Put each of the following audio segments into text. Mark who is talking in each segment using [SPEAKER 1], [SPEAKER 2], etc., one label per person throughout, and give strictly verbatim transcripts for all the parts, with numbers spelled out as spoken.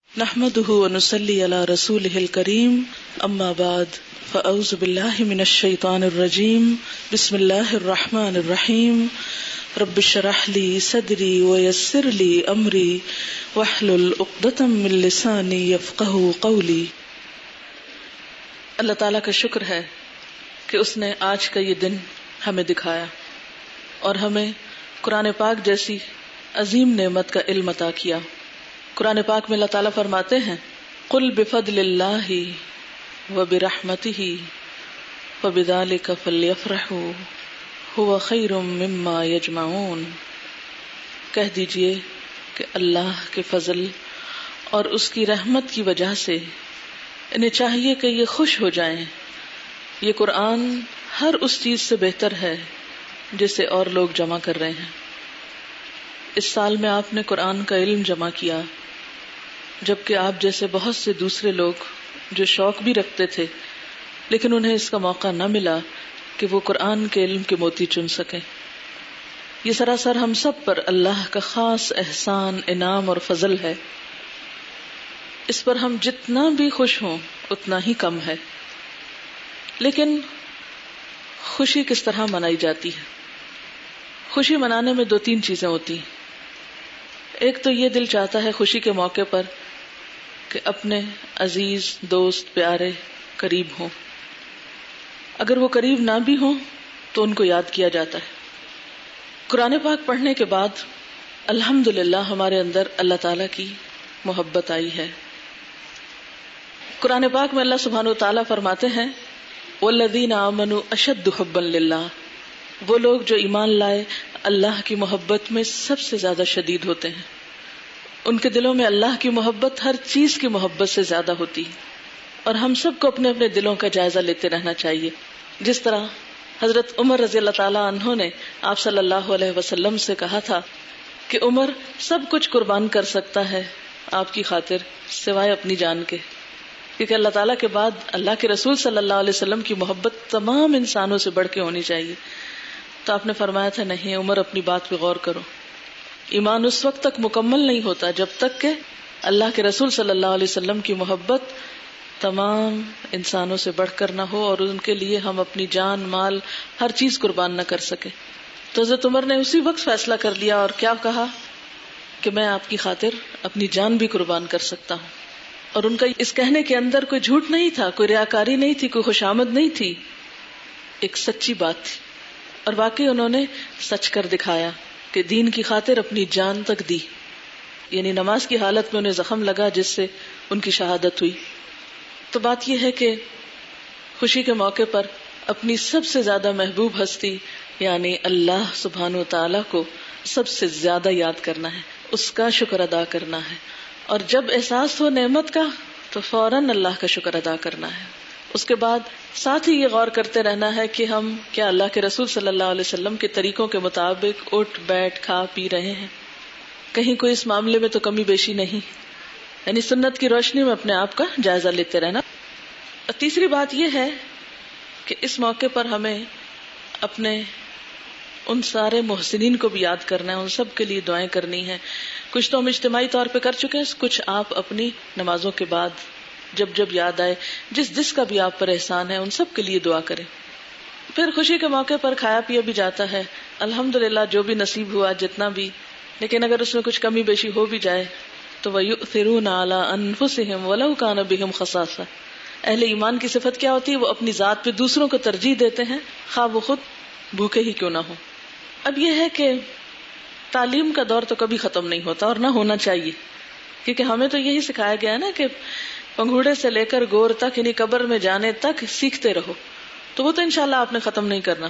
[SPEAKER 1] نحمده ونصلي على رسوله الكريم اما بعد فاعوذ بالله من الشيطان الرجيم بسم الله الرحمن الرحيم رب اشرح لي صدري ويسر لي امري واحلل عقدة من لساني يفقهوا قولي۔ اللہ تعالیٰ کا شکر ہے کہ اس نے آج کا یہ دن ہمیں دکھایا اور ہمیں قرآن پاک جیسی عظیم نعمت کا علم عطا کیا۔ قرآن پاک میں اللہ تعالیٰ فرماتے ہیں قل بفضل اللہ وبرحمتہ وبذلک فلیفرحوا هو خیر مما یجمعون، کہہ دیجئے کہ اللہ کے فضل اور اس کی رحمت کی وجہ سے انہیں چاہیے کہ یہ خوش ہو جائیں، یہ قرآن ہر اس چیز سے بہتر ہے جسے اور لوگ جمع کر رہے ہیں۔ اس سال میں آپ نے قرآن کا علم جمع کیا، جبکہ آپ جیسے بہت سے دوسرے لوگ جو شوق بھی رکھتے تھے لیکن انہیں اس کا موقع نہ ملا کہ وہ قرآن کے علم کے موتی چن سکیں۔ یہ سراسر ہم سب پر اللہ کا خاص احسان، انعام اور فضل ہے۔ اس پر ہم جتنا بھی خوش ہوں اتنا ہی کم ہے۔ لیکن خوشی کس طرح منائی جاتی ہے؟ خوشی منانے میں دو تین چیزیں ہوتی ہیں۔ ایک تو یہ دل چاہتا ہے خوشی کے موقع پر کہ اپنے عزیز، دوست، پیارے قریب ہوں، اگر وہ قریب نہ بھی ہوں تو ان کو یاد کیا جاتا ہے۔ قرآن پاک پڑھنے کے بعد الحمدللہ ہمارے اندر اللہ تعالیٰ کی محبت آئی ہے۔ قرآن پاک میں اللہ سبحانہ وتعالیٰ فرماتے ہیں والذین آمنوا اشد حبا للہ، وہ لوگ جو ایمان لائے اللہ کی محبت میں سب سے زیادہ شدید ہوتے ہیں۔ ان کے دلوں میں اللہ کی محبت ہر چیز کی محبت سے زیادہ ہوتی ہے، اور ہم سب کو اپنے اپنے دلوں کا جائزہ لیتے رہنا چاہیے۔ جس طرح حضرت عمر رضی اللہ تعالیٰ عنہ نے آپ صلی اللہ علیہ وسلم سے کہا تھا کہ عمر سب کچھ قربان کر سکتا ہے آپ کی خاطر سوائے اپنی جان کے، کیونکہ اللہ تعالیٰ کے بعد اللہ کے رسول صلی اللہ علیہ وسلم کی محبت تمام انسانوں سے بڑھ کے ہونی چاہیے۔ تو آپ نے فرمایا تھا نہیں عمر، اپنی بات پہ غور کرو، ایمان اس وقت تک مکمل نہیں ہوتا جب تک کہ اللہ کے رسول صلی اللہ علیہ وسلم کی محبت تمام انسانوں سے بڑھ کر نہ ہو اور ان کے لیے ہم اپنی جان، مال، ہر چیز قربان نہ کر سکے۔ تو حضرت عمر نے اسی وقت فیصلہ کر لیا اور کیا کہا کہ میں آپ کی خاطر اپنی جان بھی قربان کر سکتا ہوں۔ اور ان کا اس کہنے کے اندر کوئی جھوٹ نہیں تھا، کوئی ریاکاری نہیں تھی، کوئی خوشامد نہیں تھی، ایک سچی بات تھی، اور واقعی انہوں نے سچ کر دکھایا کہ دین کی خاطر اپنی جان تک دی۔ یعنی نماز کی حالت میں انہیں زخم لگا جس سے ان کی شہادت ہوئی۔ تو بات یہ ہے کہ خوشی کے موقع پر اپنی سب سے زیادہ محبوب ہستی یعنی اللہ سبحانہ و تعالیٰ کو سب سے زیادہ یاد کرنا ہے، اس کا شکر ادا کرنا ہے، اور جب احساس ہو نعمت کا تو فوراً اللہ کا شکر ادا کرنا ہے۔ اس کے بعد ساتھ ہی یہ غور کرتے رہنا ہے کہ ہم کیا اللہ کے رسول صلی اللہ علیہ وسلم کے طریقوں کے مطابق اٹھ بیٹھ کھا پی رہے ہیں، کہیں کوئی اس معاملے میں تو کمی بیشی نہیں، یعنی سنت کی روشنی میں اپنے آپ کا جائزہ لیتے رہنا۔ اور تیسری بات یہ ہے کہ اس موقع پر ہمیں اپنے ان سارے محسنین کو بھی یاد کرنا ہے، ان سب کے لیے دعائیں کرنی ہیں۔ کچھ تو ہم اجتماعی طور پہ کر چکے ہیں، کچھ آپ اپنی نمازوں کے بعد جب جب یاد آئے جس جس کا بھی آپ پر احسان ہے ان سب کے لیے دعا کریں۔ پھر خوشی کے موقع پر کھایا پیا بھی جاتا ہے، الحمدللہ جو بھی نصیب ہوا جتنا بھی، لیکن اگر اس میں کچھ کمی بیشی ہو بھی جائے تو وَيُؤْثِرُونَ عَلَىٰ أَنفُسِهِمْ وَلَوْ كَانَ بِهِمْ خَصَاصَةٌ، اہل ایمان کی صفت کیا ہوتی ہے؟ وہ اپنی ذات پہ دوسروں کو ترجیح دیتے ہیں خواہ وہ خود بھوکے ہی کیوں نہ ہو۔ اب یہ ہے کہ تعلیم کا دور تو کبھی ختم نہیں ہوتا اور نہ ہونا چاہیے، کیونکہ ہمیں تو یہی سکھایا گیا ہے نا کہ پنگوڑے سے لے کر گور تک یعنی قبر میں جانے تک سیکھتے رہو، تو وہ تو انشاءاللہ آپ نے ختم نہیں کرنا۔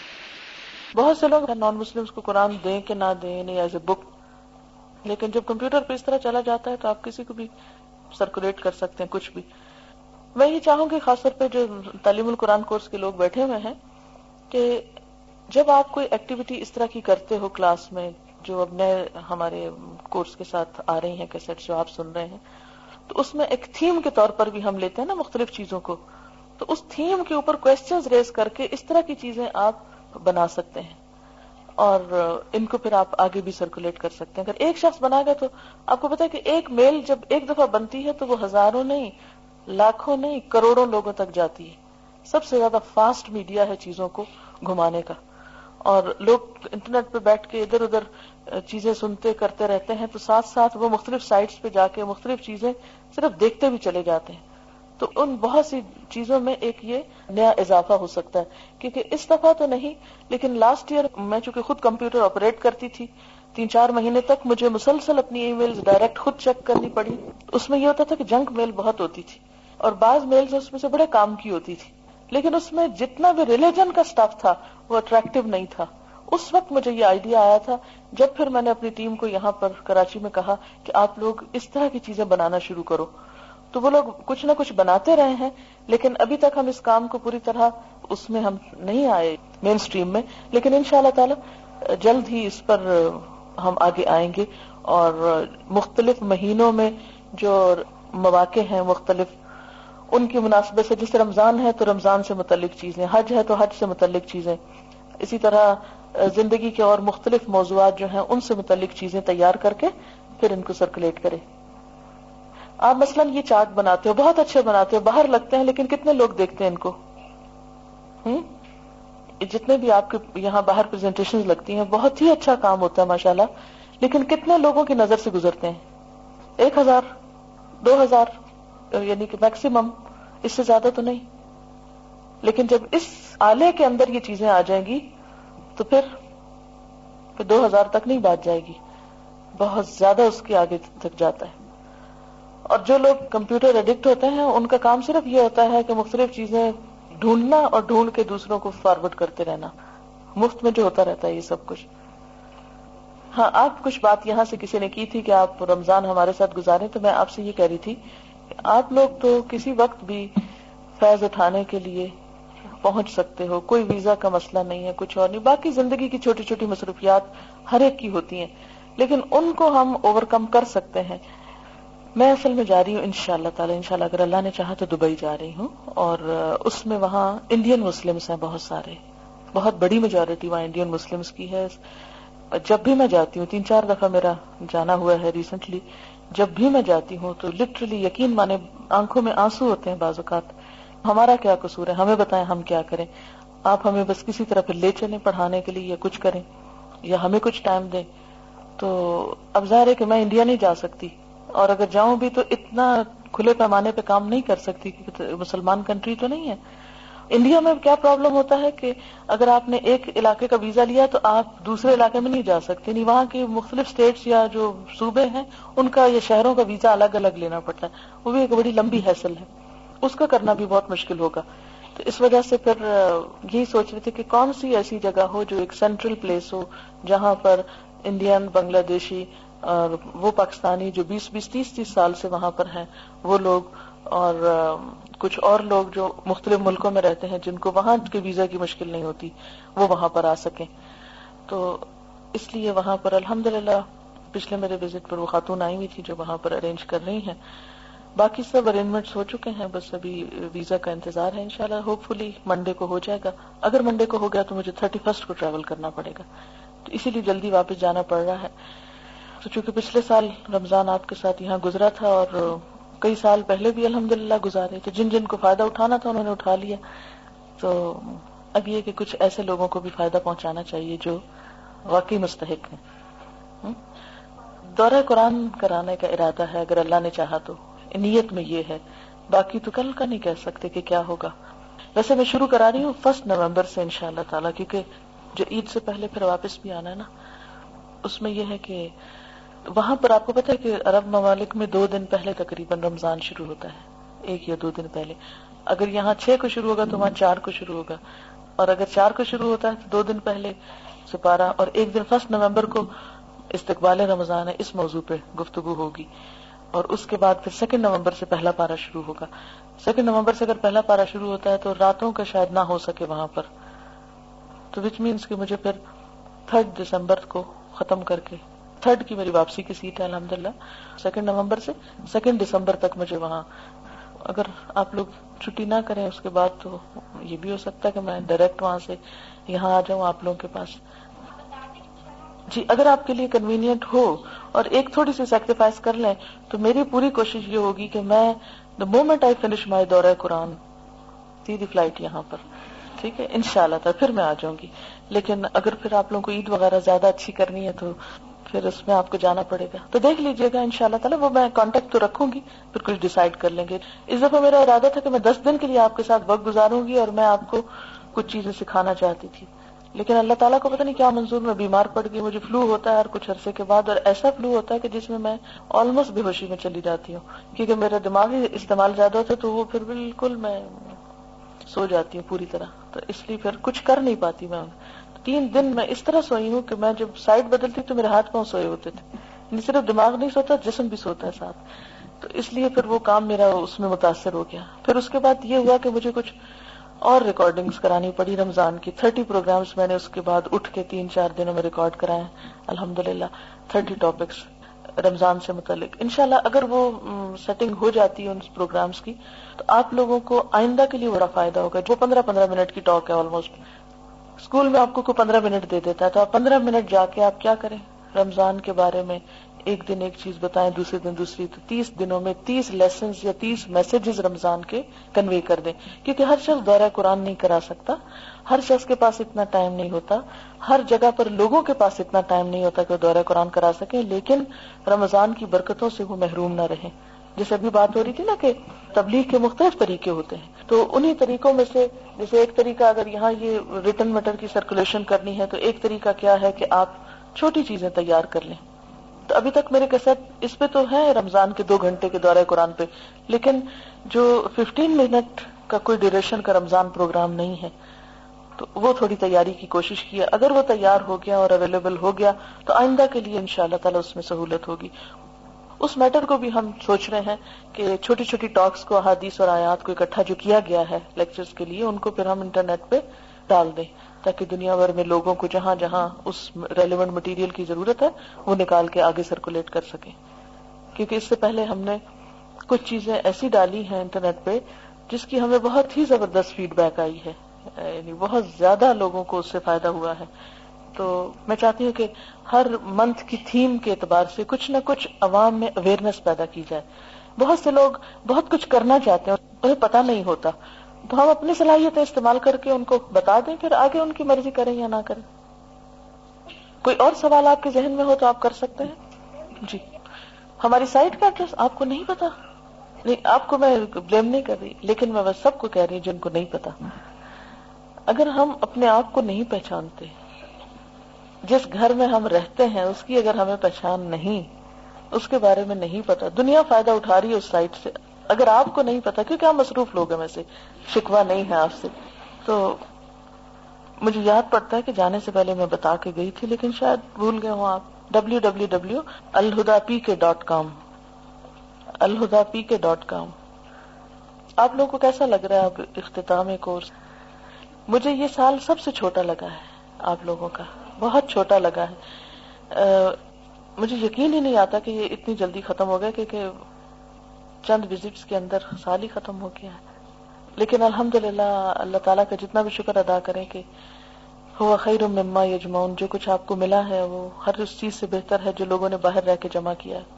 [SPEAKER 1] بہت سے لوگ نان مسلمز کو قرآن دیں کہ نہ دیں یعنی ایز اے بک، لیکن جب کمپیوٹر پہ اس طرح چلا جاتا ہے تو آپ کسی کو بھی سرکولیٹ کر سکتے ہیں کچھ بھی۔ میں یہ چاہوں گی خاص طور پہ جو تعلیم القرآن کورس کے لوگ بیٹھے ہوئے ہیں کہ جب آپ کوئی ایکٹیویٹی اس طرح کی کرتے ہو کلاس میں، جو اب نئے ہمارے کورس کے ساتھ آ رہی ہیں کیسٹ جو آپ سن رہے ہیں، تو اس میں ایک تھیم کے طور پر بھی ہم لیتے ہیں نا مختلف چیزوں کو، تو اس تھیم کے اوپر کوسچنز ریز کر کے اس طرح کی چیزیں آپ بنا سکتے ہیں۔ اور ان کو پھر آپ آگے بھی سرکولیٹ کر سکتے ہیں. اگر ایک شخص بنا گیا تو آپ کو پتا ہے کہ ایک میل جب ایک دفعہ بنتی ہے تو وہ ہزاروں نہیں, لاکھوں نہیں, کروڑوں لوگوں تک جاتی ہے. سب سے زیادہ فاسٹ میڈیا ہے چیزوں کو گھمانے کا, اور لوگ انٹرنیٹ پہ بیٹھ کے ادھر ادھر چیزیں سنتے کرتے رہتے ہیں, تو ساتھ ساتھ وہ مختلف سائٹس پہ جا کے مختلف چیزیں صرف دیکھتے بھی چلے جاتے ہیں. تو ان بہت سی چیزوں میں ایک یہ نیا اضافہ ہو سکتا ہے, کیونکہ اس دفعہ تو نہیں, لیکن لاسٹ ایئر میں چونکہ خود کمپیوٹر آپریٹ کرتی تھی, تین چار مہینے تک مجھے مسلسل اپنی ای میلز ڈائریکٹ خود چیک کرنی پڑی. اس میں یہ ہوتا تھا کہ جنک میل بہت ہوتی تھی, اور بعض میلز اس میں سے بڑے کام کی ہوتی تھی, لیکن اس میں جتنا بھی ریلیجن کا سٹف تھا وہ اٹریکٹیو نہیں تھا. اس وقت مجھے یہ آئیڈیا آیا تھا جب پھر میں نے اپنی ٹیم کو یہاں پر کراچی میں کہا کہ آپ لوگ اس طرح کی چیزیں بنانا شروع کرو. تو وہ لوگ کچھ نہ کچھ بناتے رہے ہیں, لیکن ابھی تک ہم اس کام کو پوری طرح اس میں ہم نہیں آئے مین سٹریم میں, لیکن انشاءاللہ تعالی جلد ہی اس پر ہم آگے آئیں گے. اور مختلف مہینوں میں جو مواقع ہیں مختلف, ان کی مناسبت سے, جیسے رمضان ہے تو رمضان سے متعلق چیزیں, حج ہے تو حج سے متعلق چیزیں, اسی طرح زندگی کے اور مختلف موضوعات جو ہیں ان سے متعلق چیزیں تیار کر کے پھر ان کو سرکولیٹ کریں. آپ مثلا یہ چارٹ بناتے ہو, بہت اچھے بناتے ہو, باہر لگتے ہیں, لیکن کتنے لوگ دیکھتے ہیں ان کو؟ ہم جتنے بھی آپ کے یہاں باہر پریزنٹیشن لگتی ہیں بہت ہی اچھا کام ہوتا ہے ماشاءاللہ, لیکن کتنے لوگوں کی نظر سے گزرتے ہیں؟ ایک ہزار, دو ہزار, یعنی کہ میکسیمم, اس سے زیادہ تو نہیں. لیکن جب اس آلے کے اندر یہ چیزیں آ جائیں گی تو پھر پھر دو ہزار تک نہیں بات جائے گی, بہت زیادہ اس کے آگے تک جاتا ہے. اور جو لوگ کمپیوٹر ایڈکٹ ہوتے ہیں ان کا کام صرف یہ ہوتا ہے کہ مختلف چیزیں ڈھونڈنا اور ڈھونڈ کے دوسروں کو فارورڈ کرتے رہنا, مفت میں جو ہوتا رہتا ہے یہ سب کچھ. ہاں, آپ کچھ بات یہاں سے کسی نے کی تھی کہ آپ رمضان ہمارے ساتھ گزاریں, تو میں آپ سے یہ کہہ رہی تھی کہ آپ لوگ تو کسی وقت بھی فیض اٹھانے کے لیے پہنچ سکتے ہو, کوئی ویزا کا مسئلہ نہیں ہے, کچھ اور نہیں. باقی زندگی کی چھوٹی چھوٹی مصروفیات ہر ایک کی ہوتی ہیں, لیکن ان کو ہم اوور کم کر سکتے ہیں. میں اصل میں جا رہی ہوں انشاءاللہ تعالی, انشاءاللہ اگر اللہ نے چاہا تو دبئی جا رہی ہوں, اور اس میں وہاں انڈین مسلمس ہیں بہت سارے, بہت بڑی میجورٹی وہاں انڈین مسلمس کی ہے. جب بھی میں جاتی ہوں, تین چار دفعہ میرا جانا ہوا ہے ریسنٹلی, جب بھی میں جاتی ہوں تو لٹرلی یقین مانے آنکھوں میں آنسو ہوتے ہیں بعض اوقات. ہمارا کیا قصور ہے, ہمیں بتائیں ہم کیا کریں, آپ ہمیں بس کسی طرح پھر لے چلیں پڑھانے کے لیے, یا کچھ کریں, یا ہمیں کچھ ٹائم دیں. تو اب ظاہر ہے کہ میں انڈیا نہیں جا سکتی, اور اگر جاؤں بھی تو اتنا کھلے پیمانے پہ کام نہیں کر سکتی کیونکہ مسلمان کنٹری تو نہیں ہے. انڈیا میں کیا پرابلم ہوتا ہے کہ اگر آپ نے ایک علاقے کا ویزا لیا تو آپ دوسرے علاقے میں نہیں جا سکتے, نہیں, وہاں کی مختلف اسٹیٹس یا جو صوبے ہیں ان کا یا شہروں کا ویزا الگ الگ لینا پڑتا ہے, وہ بھی ایک بڑی لمبی ہیسل ہے, اس کا کرنا بھی بہت مشکل ہوگا. تو اس وجہ سے پھر یہی سوچ رہے تھے کہ کون سی ایسی جگہ ہو جو ایک سینٹرل پلیس ہو, جہاں پر انڈین, بنگلہ دیشی اور وہ پاکستانی جو بیس بیس تیس تیس سال سے وہاں پر ہیں وہ لوگ, اور کچھ اور لوگ جو مختلف ملکوں میں رہتے ہیں جن کو وہاں کے ویزا کی مشکل نہیں ہوتی, وہ وہاں پر آ سکیں. تو اس لیے وہاں پر الحمدللہ پچھلے میرے وزٹ پر وہ خاتون آئی ہوئی تھی جو وہاں پر ارینج کر رہی ہیں. باقی سب ارینجمنٹس ہو چکے ہیں, بس ابھی ویزا کا انتظار ہے. انشاءاللہ ہوپ فلی منڈے کو ہو جائے گا. اگر منڈے کو ہو گیا تو مجھے تھرٹی فرسٹ کو ٹریول کرنا پڑے گا, تو اسی لیے جلدی واپس جانا پڑ رہا ہے. تو چونکہ پچھلے سال رمضان آپ کے ساتھ یہاں گزرا تھا, اور کئی سال پہلے بھی الحمدللہ گزارے, تو جن جن کو فائدہ اٹھانا تھا انہوں نے اٹھا لیا. تو اب یہ کہ کچھ ایسے لوگوں کو بھی فائدہ پہنچانا چاہیے جو واقعی مستحق ہیں. دورہ قرآن کرانے کا ارادہ ہے اگر اللہ نے چاہا تو, نیت میں یہ ہے. باقی تو کل کا نہیں کہہ سکتے کہ کیا ہوگا. ویسے میں شروع کرا رہی ہوں فرسٹ نومبر سے انشاءاللہ تعالیٰ, کیونکہ جو عید سے پہلے پھر واپس بھی آنا ہے نا, اس میں یہ ہے کہ وہاں پر آپ کو پتا ہے کہ عرب ممالک میں دو دن پہلے تقریباً رمضان شروع ہوتا ہے, ایک یا دو دن پہلے. اگر یہاں چھ کو شروع ہوگا تو وہاں چار کو شروع ہوگا, اور اگر چار کو شروع ہوتا ہے تو دو دن پہلے سپارہ, اور ایک دن فرسٹ نومبر کو استقبال رمضان ہے, اس موضوع پہ گفتگو ہوگی. اور اس کے بعد پھر سیکنڈ نومبر سے پہلا پارہ شروع ہوگا. سیکنڈ نومبر سے اگر پہلا پارہ شروع ہوتا ہے تو راتوں کا شاید نہ ہو سکے وہاں پر, تو وچ مینس کہ مجھے پھر تھرڈ دسمبر کو ختم کر کے, تھرڈ کی میری واپسی کی سیٹ ہے الحمدللہ, سیکنڈ نومبر سے سیکنڈ دسمبر تک مجھے وہاں, اگر آپ لوگ چھٹی نہ کریں اس کے بعد تو یہ بھی ہو سکتا ہے کہ میں ڈائریکٹ وہاں سے یہاں آ جاؤں آپ لوگوں کے پاس. جی اگر آپ کے لیے کنوینئنٹ ہو اور ایک تھوڑی سی سیکریفائس کر لیں تو میری پوری کوشش یہ ہوگی کہ میں the moment I finish my دورہ قرآن سیدھی فلائٹ یہاں پر، ٹھیک ہے انشاءاللہ تعالی پھر میں آ جاؤں گی. لیکن اگر پھر آپ لوگوں کو عید وغیرہ زیادہ اچھی کرنی ہے تو پھر اس میں آپ کو جانا پڑے گا، تو دیکھ لیجئے گا انشاءاللہ تعالی. وہ میں کانٹیکٹ تو رکھوں گی، پھر کچھ ڈیسائیڈ کر لیں گے. اس دفعہ میرا ارادہ تھا کہ میں دس دن کے لیے آپ کے ساتھ وقت گزاروں گی اور میں آپ کو کچھ چیزیں سکھانا چاہتی تھی، لیکن اللہ تعالیٰ کو پتہ نہیں کیا منظور، میں بیمار پڑ گئی. مجھے فلو ہوتا ہے ہر کچھ عرصے کے بعد، اور ایسا فلو ہوتا ہے کہ جس میں میں آلموسٹ بے ہوشی میں چلی جاتی ہوں، کیونکہ میرا دماغی استعمال زیادہ ہوتا ہے تو وہ پھر بالکل میں سو جاتی ہوں پوری طرح، تو اس لیے پھر کچھ کر نہیں پاتی میں. تین دن میں اس طرح سوئی ہوں کہ میں جب سائڈ بدلتی تو میرے ہاتھ پاؤں سوئے ہوتے تھے، یعنی صرف دماغ نہیں سوتا جسم بھی سوتا ہے ساتھ. تو اس لیے پھر وہ کام میرا اس میں متاثر ہو گیا. پھر اس کے بعد یہ ہوا کہ مجھے کچھ اور ریکارڈنگز کرانی پڑی رمضان کی. تھرٹی پروگرامز میں نے اس کے بعد اٹھ کے تین چار دنوں میں ریکارڈ کرائے الحمدللہ، تھرٹی ٹاپکس رمضان سے متعلق. انشاءاللہ اگر وہ سیٹنگ ہو جاتی ہے ان پروگرامز کی تو آپ لوگوں کو آئندہ کے لیے بڑا فائدہ ہوگا. جو پندرہ پندرہ منٹ کی ٹاک ہے آلموسٹ، اسکول میں آپ کو کوئی پندرہ منٹ دے دیتا ہے تو آپ پندرہ منٹ جا کے آپ کیا کریں، رمضان کے بارے میں ایک دن ایک چیز بتائیں، دوسرے دن دوسری، تو تیس دنوں میں تیس لیسنز یا تیس میسجز رمضان کے کنوے کر دیں. کیونکہ ہر شخص دورہ قرآن نہیں کرا سکتا، ہر شخص کے پاس اتنا ٹائم نہیں ہوتا، ہر جگہ پر لوگوں کے پاس اتنا ٹائم نہیں ہوتا کہ وہ دورہ قرآن کرا سکیں، لیکن رمضان کی برکتوں سے وہ محروم نہ رہیں. جیسے ابھی بات ہو رہی تھی نا کہ تبلیغ کے مختلف طریقے ہوتے ہیں، تو انہی طریقوں میں سے جیسے ایک طریقہ اگر یہاں یہ ریٹن میٹر کی سرکولیشن کرنی ہے تو ایک طریقہ کیا ہے کہ آپ چھوٹی چیزیں تیار کر لیں. تو ابھی تک میرے کیسٹ اس پہ تو ہے رمضان کے دو گھنٹے کے دورہ قرآن پہ، لیکن جو ففٹین منٹ کا کوئی ڈیوریشن کا رمضان پروگرام نہیں ہے تو وہ تھوڑی تیاری کی کوشش کی ہے. اگر وہ تیار ہو گیا اور اویلیبل ہو گیا تو آئندہ کے لیے انشاءاللہ تعالی اس میں سہولت ہوگی. اس میٹر کو بھی ہم سوچ رہے ہیں کہ چھوٹی چھوٹی ٹاکس کو، احادیث اور آیات کو اکٹھا جو کیا گیا ہے لیکچرز کے لیے، ان کو پھر ہم انٹرنیٹ پہ ڈال دیں تاکہ دنیا بھر میں لوگوں کو جہاں جہاں اس ریلیونٹ مٹیریل کی ضرورت ہے وہ نکال کے آگے سرکولیٹ کر سکیں. کیونکہ اس سے پہلے ہم نے کچھ چیزیں ایسی ڈالی ہیں انٹرنیٹ پہ جس کی ہمیں بہت ہی زبردست فیڈ بیک آئی ہے، یعنی بہت زیادہ لوگوں کو اس سے فائدہ ہوا ہے. تو میں چاہتی ہوں کہ ہر منتھ کی تھیم کے اعتبار سے کچھ نہ کچھ عوام میں اویئرنیس پیدا کی جائے. بہت سے لوگ بہت کچھ کرنا چاہتے ہیں، انہیں پتہ نہیں ہوتا، تو ہم اپنی صلاحیتیں استعمال کر کے ان کو بتا دیں، پھر آگے ان کی مرضی کریں یا نہ کریں. کوئی اور سوال آپ کے ذہن میں ہو تو آپ کر سکتے ہیں. جی ہماری سائٹ کا ایڈریس آپ کو نہیں پتا؟ نہیں، آپ کو میں بلیم نہیں کر رہی، لیکن میں بس سب کو کہہ رہی ہوں جن کو نہیں پتا. اگر ہم اپنے آپ کو نہیں پہچانتے، جس گھر میں ہم رہتے ہیں اس کی اگر ہمیں پہچان نہیں، اس کے بارے میں نہیں پتا، دنیا فائدہ اٹھا رہی ہے اس سائٹ سے، اگر آپ کو نہیں پتا، کیونکہ ہم مصروف لوگ ہیں، میں سے شکوہ نہیں ہے آپ سے. تو مجھے یاد پڑتا ہے کہ جانے سے پہلے میں بتا کے گئی تھی لیکن شاید بھول گئے ہوں آپ. W W W Alhuda P K dot کام الہدا پی کے ڈاٹ کام. آپ لوگوں کو کیسا لگ رہا ہے اب اختتام کورس؟ مجھے یہ سال سب سے چھوٹا لگا ہے، آپ لوگوں کا بہت چھوٹا لگا ہے. مجھے یقین ہی نہیں آتا کہ یہ اتنی جلدی ختم ہو گیا، کیونکہ چند وزٹس کے اندر سال ہی ختم ہو گیا ہے. لیکن الحمدللہ اللہ تعالیٰ کا جتنا بھی شکر ادا کریں کہ ہوا خیر مما یجمعون، جو کچھ آپ کو ملا ہے وہ ہر اس چیز سے بہتر ہے جو لوگوں نے باہر رہ کے جمع کیا ہے.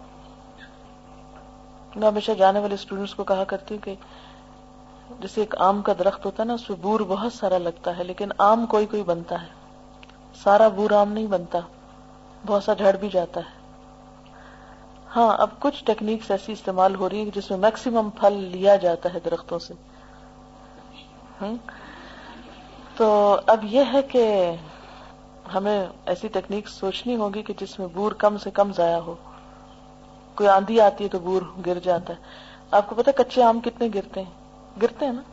[SPEAKER 1] میں ہمیشہ جانے والے اسٹوڈنٹس کو کہا کرتی ہوں کہ جیسے ایک آم کا درخت ہوتا ہے نا، اس پہ بور بہت سارا لگتا ہے، لیکن آم کوئی کوئی بنتا ہے، سارا بور آم نہیں بنتا، بہت سا جھڑ بھی جاتا ہے. ہاں اب کچھ ٹیکنیکس ایسی استعمال ہو رہی ہے جس میں میکسیمم پھل لیا جاتا ہے درختوں سے. ہم تو اب یہ ہے کہ ہمیں ایسی ٹیکنیک سوچنی ہوگی کہ جس میں بور کم سے کم ضائع ہو. کوئی آندھی آتی ہے تو بور گر جاتا ہے. آپ کو پتا کچے آم کتنے گرتے ہیں؟ گرتے ہیں نا.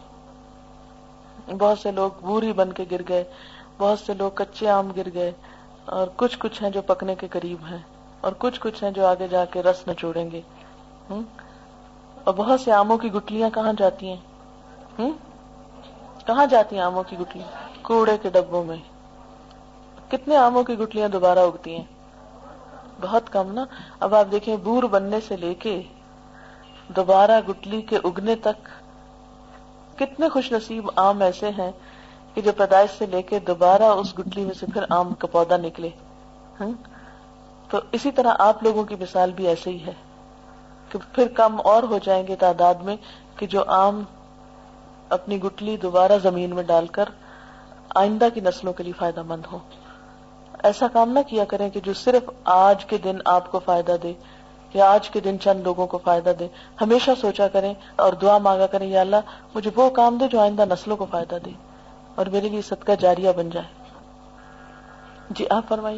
[SPEAKER 1] بہت سے لوگ بور ہی بن کے گر گئے، بہت سے لوگ کچے آم گر گئے، اور کچھ کچھ ہیں جو پکنے کے قریب ہیں، اور کچھ کچھ ہیں جو آگے جا کے رس نچوڑیں گے. اور بہت سے آموں کی گٹلیاں کہاں جاتی ہیں؟ ہم کہاں جاتی ہیں آموں کی گٹلیاں؟ کوڑے کے ڈبوں میں. کتنے آموں کی گٹلیاں دوبارہ اگتی ہیں؟ بہت کم نا. اب آپ دیکھیں بور بننے سے لے کے دوبارہ گٹلی کے اگنے تک کتنے خوش نصیب آم ایسے ہیں کہ جو پیدائش سے لے کے دوبارہ اس گٹلی میں سے پھر آم کا پودا نکلے. ہاں تو اسی طرح آپ لوگوں کی مثال بھی ایسے ہی ہے کہ پھر کم اور ہو جائیں گے تعداد میں کہ جو عام اپنی گٹلی دوبارہ زمین میں ڈال کر آئندہ کی نسلوں کے لیے فائدہ مند ہو. ایسا کام نہ کیا کریں کہ جو صرف آج کے دن آپ کو فائدہ دے یا آج کے دن چند لوگوں کو فائدہ دے. ہمیشہ سوچا کریں اور دعا مانگا کریں یا اللہ مجھے وہ کام دے جو آئندہ نسلوں کو فائدہ دے اور میرے لیے صدقہ جاریہ بن جائے. جی آپ فرمائیے.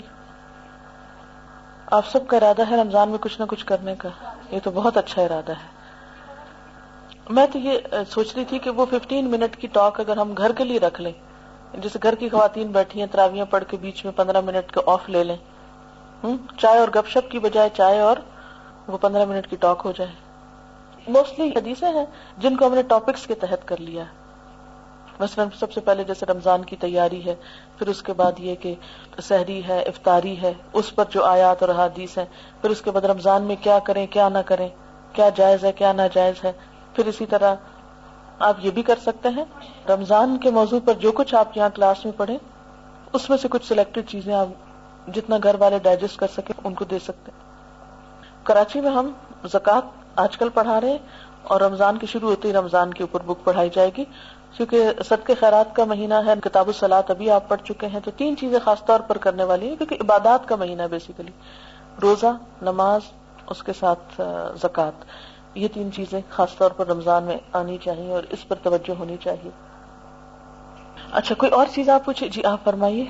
[SPEAKER 1] آپ سب کا ارادہ ہے رمضان میں کچھ نہ کچھ کرنے کا؟ یہ تو بہت اچھا ارادہ ہے. میں تو یہ سوچ رہی تھی کہ وہ ففٹین منٹ کی ٹاک اگر ہم گھر کے لیے رکھ لیں, جیسے گھر کی خواتین بیٹھی ہیں تراویاں پڑھ کے بیچ میں پندرہ منٹ کا آف لے لیں, چائے اور گپ شپ کی بجائے چائے اور وہ پندرہ منٹ کی ٹاک ہو جائے. موسٹلی حدیثیں ہیں جن کو ہم نے ٹاپکس کے تحت کر لیا ہے. مثلا سب سے پہلے جیسے رمضان کی تیاری ہے, پھر اس کے بعد یہ کہ سحری ہے, افطاری ہے, اس پر جو آیات اور احادیث ہیں, پھر اس کے بعد رمضان میں کیا کریں کیا نہ کریں, کیا جائز ہے کیا ناجائز ہے. پھر اسی طرح آپ یہ بھی کر سکتے ہیں رمضان کے موضوع پر جو کچھ آپ یہاں کلاس میں پڑھیں اس میں سے کچھ سلیکٹڈ چیزیں آپ جتنا گھر والے ڈائجسٹ کر سکیں ان کو دے سکتے ہیں. کراچی میں ہم زکوٰۃ آج کل پڑھا رہے ہیں اور رمضان کی شروع ہوتے ہی رمضان کے اوپر بک پڑھائی جائے گی, کیونکہ صدقے خیرات کا مہینہ ہے. کتاب الصلاۃ ابھی آپ پڑھ چکے ہیں, تو تین چیزیں خاص طور پر کرنے والی ہیں کیونکہ عبادات کا مہینہ ہے بیسیکلی, روزہ, نماز, اس کے ساتھ زکوٰۃ. یہ تین چیزیں خاص طور پر رمضان میں آنی چاہیے اور اس پر توجہ ہونی چاہیے. اچھا کوئی اور چیز آپ پوچھے؟ جی آپ فرمائیے.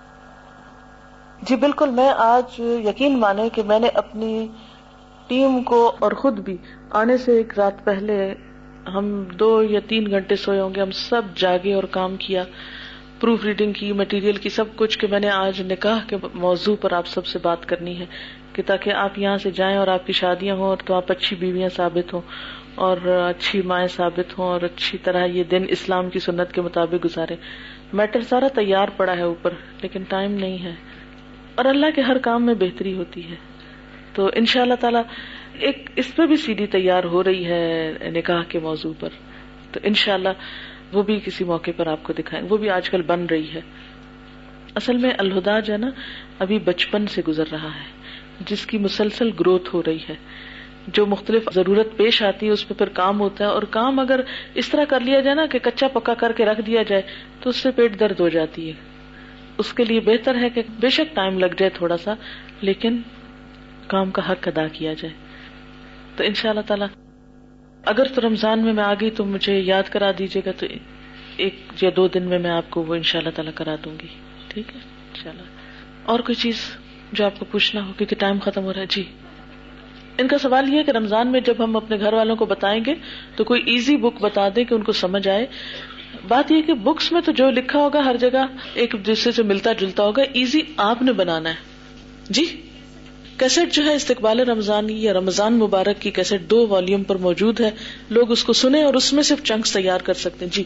[SPEAKER 1] جی بالکل, میں آج یقین مانے کہ میں نے اپنی ٹیم کو اور خود بھی آنے سے ایک رات پہلے ہم دو یا تین گھنٹے سوئے ہوں گے, ہم سب جاگے اور کام کیا, پروف ریڈنگ کی, مٹیریل کی, سب کچھ, کہ میں نے آج نکاح کے موضوع پر آپ سب سے بات کرنی ہے کہ تاکہ آپ یہاں سے جائیں اور آپ کی شادیاں ہوں اور تو آپ اچھی بیویاں ثابت ہوں اور اچھی مائیں ثابت ہوں اور اچھی طرح یہ دن اسلام کی سنت کے مطابق گزارے. میٹر سارا تیار پڑا ہے اوپر, لیکن ٹائم نہیں ہے, اور اللہ کے ہر کام میں بہتری ہوتی ہے. تو انشاءاللہ تعالی ایک اس پہ بھی سی ڈی تیار ہو رہی ہے نکاح کے موضوع پر, تو انشاءاللہ وہ بھی کسی موقع پر آپ کو دکھائیں. وہ بھی آج کل بن رہی ہے. اصل میں الہدا جو ہے نا ابھی بچپن سے گزر رہا ہے, جس کی مسلسل گروتھ ہو رہی ہے, جو مختلف ضرورت پیش آتی ہے اس پہ پھر کام ہوتا ہے, اور کام اگر اس طرح کر لیا جائے نا کہ کچا پکا کر کے رکھ دیا جائے تو اس سے پیٹ درد ہو جاتی ہے. اس کے لیے بہتر ہے کہ بے شک ٹائم لگ جائے تھوڑا سا, لیکن کام کا حق ادا کیا جائے. تو انشاءاللہ تعالی اگر تو رمضان میں میں آ گئی تو مجھے یاد کرا دیجیے گا, تو ایک یا دو دن میں میں آپ کو وہ انشاءاللہ تعالی کرا دوں گی. ٹھیک ہے انشاءاللہ. اور کوئی چیز جو آپ کو پوچھنا ہو, کیونکہ ٹائم ختم ہو رہا ہے. جی ان کا سوال یہ ہے کہ رمضان میں جب ہم اپنے گھر والوں کو بتائیں گے تو کوئی ایزی بک بتا دیں کہ ان کو سمجھ آئے. بات یہ کہ بکس میں تو جو لکھا ہوگا ہر جگہ ایک دوسرے سے ملتا جلتا ہوگا, ایزی آپ نے بنانا ہے. جی کیسٹ جو ہے استقبال رمضان یا رمضان مبارک کی کیسٹ دو والیوم پر موجود ہے, لوگ اس کو سنیں اور اس میں صرف چنکس تیار کر سکتے ہیں. جی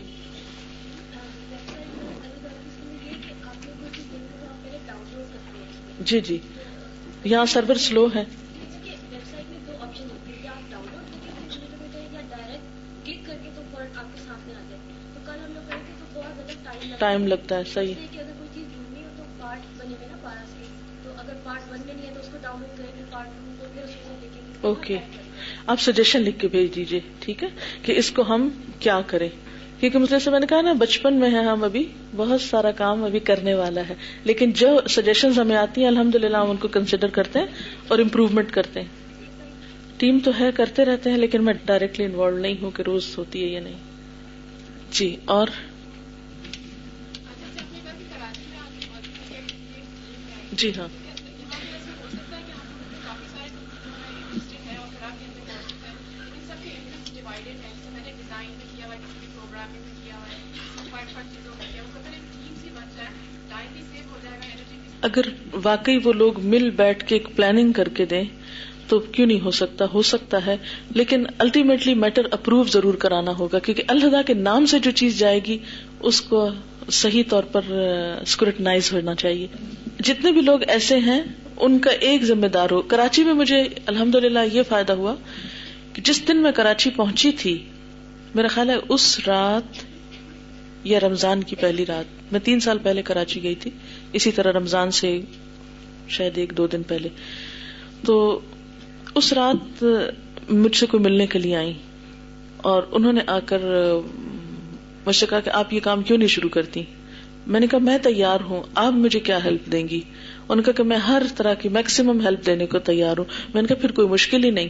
[SPEAKER 1] جی جی یہاں سرور سلو ہے. ٹائم لگتا ہے. صحیح. اوکے آپ سجیشن لکھ کے بھیج دیجیے, ٹھیک ہے, کہ اس کو ہم کیا کریں, کیونکہ مجھے سے میں نے کہا نا بچپن میں ہے, ہم ابھی بہت سارا کام ابھی کرنے والا ہے, لیکن جو سجیشنز ہمیں آتی ہیں الحمدللہ ہم ان کو کنسیڈر کرتے ہیں اور امپروومنٹ کرتے ہیں. ٹیم تو ہے, کرتے رہتے ہیں, لیکن میں ڈائریکٹلی انوالو نہیں ہوں کہ روز ہوتی ہے یا نہیں. جی اور جی ہاں اگر واقعی وہ لوگ مل بیٹھ کے ایک پلاننگ کر کے دیں تو کیوں نہیں ہو سکتا, ہو سکتا ہے, لیکن الٹیمیٹلی میٹر اپروو ضرور کرانا ہوگا, کیونکہ اللہ کے نام سے جو چیز جائے گی اس کو صحیح طور پر اسکروٹنائز ہونا چاہیے. جتنے بھی لوگ ایسے ہیں ان کا ایک ذمہ دار ہو. کراچی میں مجھے الحمدللہ یہ فائدہ ہوا کہ جس دن میں کراچی پہنچی تھی, میرا خیال ہے اس رات یا رمضان کی پہلی رات, میں تین سال پہلے کراچی گئی تھی, اسی طرح رمضان سے شاید ایک دو دن پہلے. تو اس رات مجھ سے کوئی ملنے کے لیے آئی اور انہوں نے آ کر مجھ سے کہا کہ آپ یہ کام کیوں نہیں شروع کرتی. میں نے کہا میں تیار ہوں, آپ مجھے کیا ہیلپ دیں گی؟ انہوں نے کہا کہ میں ہر طرح کی میکسیمم ہیلپ دینے کو تیار ہوں. میں نے کہا پھر کوئی مشکل ہی نہیں.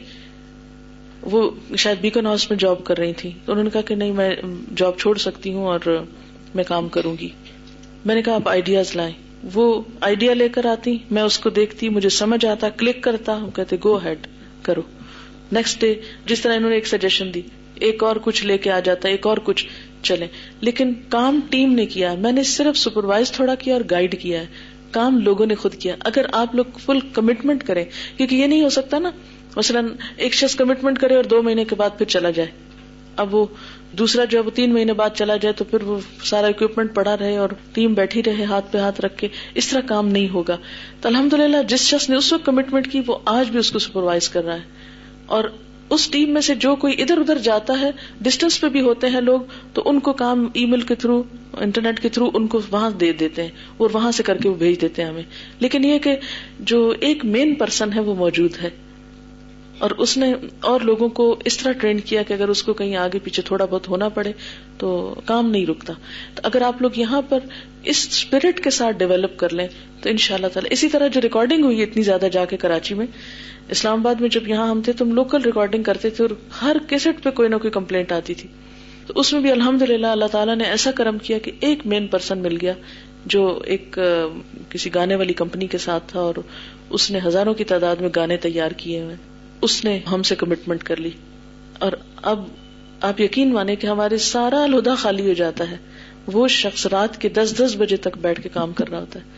[SPEAKER 1] وہ شاید بیکن ہاؤس میں جاب کر رہی تھی, تو انہوں نے کہا کہ نہیں میں جاب چھوڑ سکتی ہوں اور میں کام کروں گی. میں نے کہا آپ آئیڈیاز لائیں. وہ آئیڈیا لے کر آتی, میں اس کو دیکھتی, مجھے سمجھ آتا, کلک کرتا, ہم کہتے گو ہیڈ کرو. نیکسٹ ڈے جس طرح انہوں نے ایک سجیشن دی, ایک اور کچھ لے کے آ جاتا, ایک اور کچھ چلے. لیکن کام ٹیم نے کیا, میں نے صرف سپروائز تھوڑا کیا اور گائیڈ کیا ہے, کام لوگوں نے خود کیا. اگر آپ لوگ فل کمٹمنٹ کریں, کیونکہ یہ نہیں ہو سکتا نا مثلا ایک شخص کمٹمنٹ کرے اور دو مہینے کے بعد پھر چلا جائے, اب وہ دوسرا جو ہے تین مہینے بعد چلا جائے, تو پھر وہ سارا اکوپمنٹ پڑا رہے اور ٹیم بیٹھی رہے ہاتھ پہ ہاتھ رکھ کے, اس طرح کام نہیں ہوگا. تو الحمدللہ جس شخص نے اس وقت کمٹمنٹ کی وہ آج بھی اس کو سپروائز کر رہا ہے, اور اس ٹیم میں سے جو کوئی ادھر ادھر جاتا ہے, ڈسٹینس پہ بھی ہوتے ہیں لوگ, تو ان کو کام ای میل کے تھرو, انٹرنیٹ کے تھرو ان کو وہاں دے دیتے ہیں اور وہاں سے کر کے وہ بھیج دیتے ہیں ہمیں. لیکن یہ کہ جو ایک مین پرسن ہے وہ موجود ہے, اور اس نے اور لوگوں کو اس طرح ٹرین کیا کہ اگر اس کو کہیں آگے پیچھے تھوڑا بہت ہونا پڑے تو کام نہیں رکتا. تو اگر آپ لوگ یہاں پر اس اسپرٹ کے ساتھ ڈیولپ کر لیں تو انشاءاللہ تعالی. اسی طرح جو ریکارڈنگ ہوئی اتنی زیادہ جا کے کراچی میں, اسلام آباد میں جب یہاں ہم تھے تو ہم لوکل ریکارڈنگ کرتے تھے اور ہر کیسٹ پہ کوئی نہ کوئی کمپلینٹ آتی تھی. تو اس میں بھی الحمدللہ اللہ تعالیٰ نے ایسا کرم کیا کہ ایک مین پرسن مل گیا جو ایک کسی گانے والی کمپنی کے ساتھ تھا, اور اس نے ہزاروں کی تعداد میں گانے تیار کیے ہوئے. اس نے ہم سے کمٹمنٹ کر لی, اور اب آپ یقین مانیں کہ ہمارے سارا الہدا خالی ہو جاتا ہے. وہ شخص رات کے دس دس بجے تک بیٹھ کے کام کر رہا ہوتا ہے.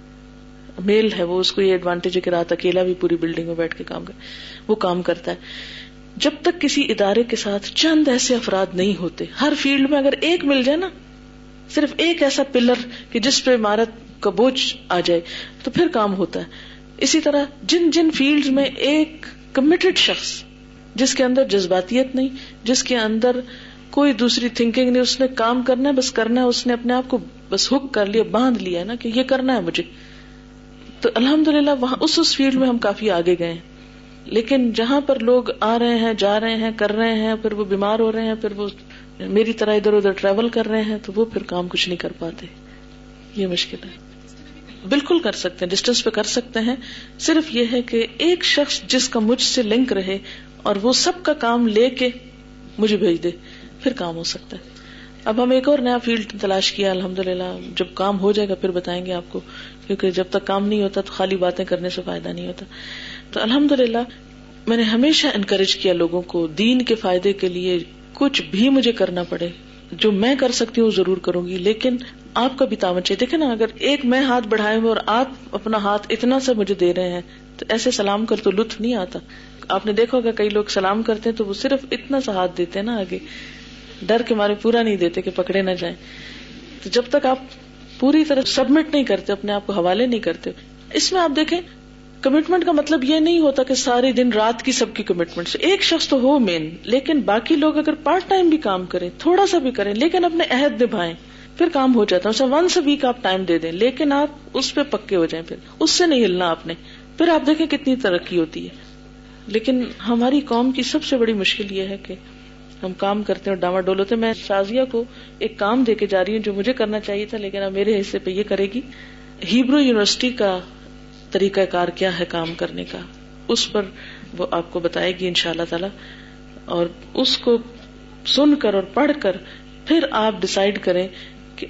[SPEAKER 1] میل ہے وہ, اس کو یہ ایڈوانٹیج ہے کہ رات اکیلا بھی پوری بلڈنگ میں بیٹھ کے کام کر, وہ کام کرتا ہے. جب تک کسی ادارے کے ساتھ چند ایسے افراد نہیں ہوتے, ہر فیلڈ میں اگر ایک مل جائے نا, صرف ایک ایسا پلر کہ جس پہ عمارت کا بوجھ آ جائے, تو پھر کام ہوتا ہے. اسی طرح جن جن فیلڈ میں ایک کمیٹڈ شخص, جس کے اندر جذباتیت نہیں, جس کے اندر کوئی دوسری تھنکنگ نہیں, اس نے کام کرنا ہے, بس کرنا ہے, اس نے اپنے آپ کو بس ہک کر لیا, باندھ لیا نا کہ یہ کرنا ہے مجھے, تو الحمدللہ وہاں اس اس فیلڈ میں ہم کافی آگے گئے ہیں. لیکن جہاں پر لوگ آ رہے ہیں, جا رہے ہیں, کر رہے ہیں, پھر وہ بیمار ہو رہے ہیں, پھر وہ میری طرح ادھر ادھر ٹریول کر رہے ہیں, تو وہ پھر کام کچھ نہیں کر پاتے. یہ مشکل ہے. بالکل کر سکتے ہیں, ڈسٹینس پہ کر سکتے ہیں. صرف یہ ہے کہ ایک شخص جس کا مجھ سے لنک رہے اور وہ سب کا کام لے کے مجھے بھیج دے, پھر کام ہو سکتا ہے. اب ہم ایک اور نیا فیلڈ تلاش کیا الحمدللہ. جب کام ہو جائے گا پھر بتائیں گے آپ کو, کیونکہ جب تک کام نہیں ہوتا تو خالی باتیں کرنے سے فائدہ نہیں ہوتا. تو الحمدللہ میں نے ہمیشہ انکریج کیا لوگوں کو, دین کے فائدے کے لیے کچھ بھی مجھے کرنا پڑے, جو میں کر سکتی ہوں ضرور کروں گی, لیکن آپ کا بھی تعاون چاہیے. دیکھیں نا, اگر ایک میں ہاتھ بڑھائے ہوئے اور آپ اپنا ہاتھ اتنا سا مجھے دے رہے ہیں, تو ایسے سلام کر تو لطف نہیں آتا. آپ نے دیکھا ہوگا کئی لوگ سلام کرتے ہیں تو وہ صرف اتنا سا ہاتھ دیتے ہیں نا آگے, ڈر کے مارے پورا نہیں دیتے کہ پکڑے نہ جائیں. تو جب تک آپ پوری طرح سبمٹ نہیں کرتے, اپنے آپ کو حوالے نہیں کرتے. اس میں آپ دیکھیں کمٹمنٹ کا مطلب یہ نہیں ہوتا کہ سارے دن رات کی سب کی کمٹمنٹ. ایک شخص تو ہو مین, لیکن باقی لوگ اگر پارٹ ٹائم بھی کام کریں, تھوڑا سا بھی کریں, لیکن اپنے عہد نبھائیں, پھر کام ہو جاتا ہے. ونس اے ویک آپ ٹائم دے دیں, لیکن آپ اس پہ پکے ہو جائیں, پھر اس سے نہیں ہلنا آپ نے, پھر آپ دیکھیں کتنی ترقی ہوتی ہے. لیکن ہماری قوم کی سب سے بڑی مشکل یہ ہے کہ ہم کام کرتے ہیں اور ڈاما ڈول ہوتے ہیں. میں شازیہ کو ایک کام دے کے جا رہی ہوں جو مجھے کرنا چاہیے تھا, لیکن اب میرے حصے پہ یہ کرے گی. ہیبرو یونیورسٹی کا طریقہ کار کیا ہے کام کرنے کا, اس پر وہ آپ کو بتائے گی انشاءاللہ تعالی. اور اس کو سن کر اور پڑھ کر پھر آپ ڈسائیڈ کریں کہ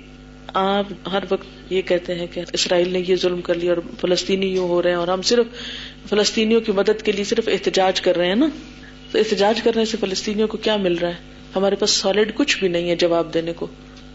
[SPEAKER 1] آپ ہر وقت یہ کہتے ہیں کہ اسرائیل نے یہ ظلم کر لیا اور فلسطینی یوں ہو رہے ہیں, اور ہم صرف فلسطینیوں کی مدد کے لیے صرف احتجاج کر رہے ہیں نا. تو احتجاج کرنے سے فلسطینیوں کو کیا مل رہا ہے؟ ہمارے پاس سالڈ کچھ بھی نہیں ہے جواب دینے کو.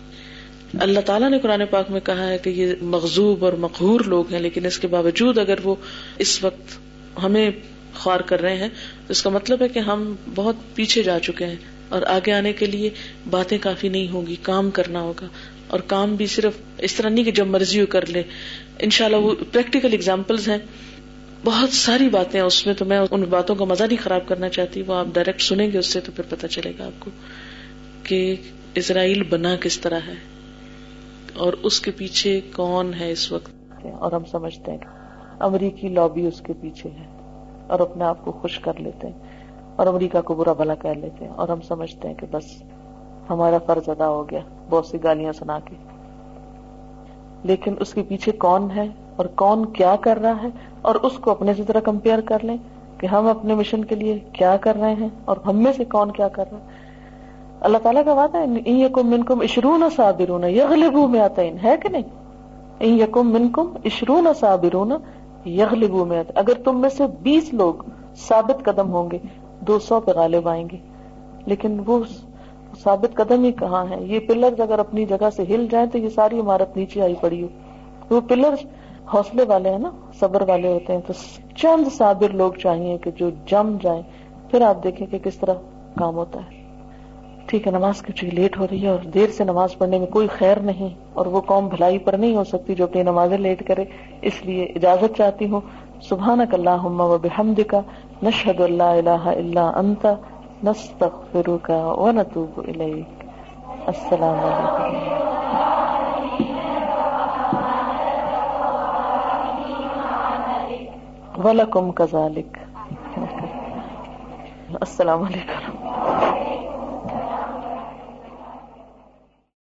[SPEAKER 1] اللہ تعالیٰ نے قرآن پاک میں کہا ہے کہ یہ مغضوب اور مقہور لوگ ہیں, لیکن اس کے باوجود اگر وہ اس وقت ہمیں خوار کر رہے ہیں تو اس کا مطلب ہے کہ ہم بہت پیچھے جا چکے ہیں, اور آگے آنے کے لیے باتیں کافی نہیں ہوں گی, کام کرنا ہوگا. اور کام بھی صرف اس طرح نہیں کہ جب مرضی ہو کر لے. انشاءاللہ وہ پریکٹیکل اگزامپلز ہیں, بہت ساری باتیں ہیں اس میں, تو میں ان باتوں کا مزہ نہیں خراب کرنا چاہتی. وہ آپ ڈائریکٹ سنیں گے اس سے تو پھر پتہ چلے گا آپ کو کہ اسرائیل بنا کس طرح ہے اور اس کے پیچھے کون ہے اس وقت, اور ہم سمجھتے ہیں. امریکی لابی اس کے پیچھے ہے اور اپنے آپ کو خوش کر لیتے ہیں اور امریکہ کو برا بھلا کہہ لیتے ہیں اور ہم سمجھتے ہیں کہ بس ہمارا فرض ادا ہو گیا بہت سی گالیاں سنا کے. لیکن اس کے پیچھے کون ہے اور کون کیا کر رہا ہے، اور اس کو اپنے سے ذرا کمپیئر کر لیں کہ ہم اپنے مشن کے لیے کیا کر رہے ہیں اور ہم میں سے کون کیا کر رہا ہے. اللہ تعالیٰ کا وعدہ ہے ان یکم منکم عشرون صابرون یغلبوا مئتین، ہے کہ نہیں؟ ان یکم منکم عشرون صابرون یغلبوا مئتین، اگر تم میں سے بیس لوگ ثابت قدم ہوں گے دو سو پہ غالب آئیں گے. لیکن وہ ثابت قدم ہی کہاں ہے؟ یہ پلرز اگر اپنی جگہ سے ہل جائیں تو یہ ساری عمارت نیچے آئی پڑی ہو. وہ پلرز حوصلے والے ہیں نا، صبر والے ہوتے ہیں، تو چند صابر لوگ چاہیے کہ جو جم جائیں، پھر آپ دیکھیں کہ کس طرح کام ہوتا ہے. ٹھیک ہے، نماز کچھ لیٹ ہو رہی ہے اور دیر سے نماز پڑھنے میں کوئی خیر نہیں، اور وہ قوم بھلائی پر نہیں ہو سکتی جو اپنی نمازیں لیٹ کرے، اس لیے اجازت چاہتی ہوں. سبحانک اللہم و بحمدک، نشہد ان لا الہ الا انت، نستغفرک و نتوب الیک. السلام علیکم. وَلَكُمْ كَذَلِكَ. السلام علیکم.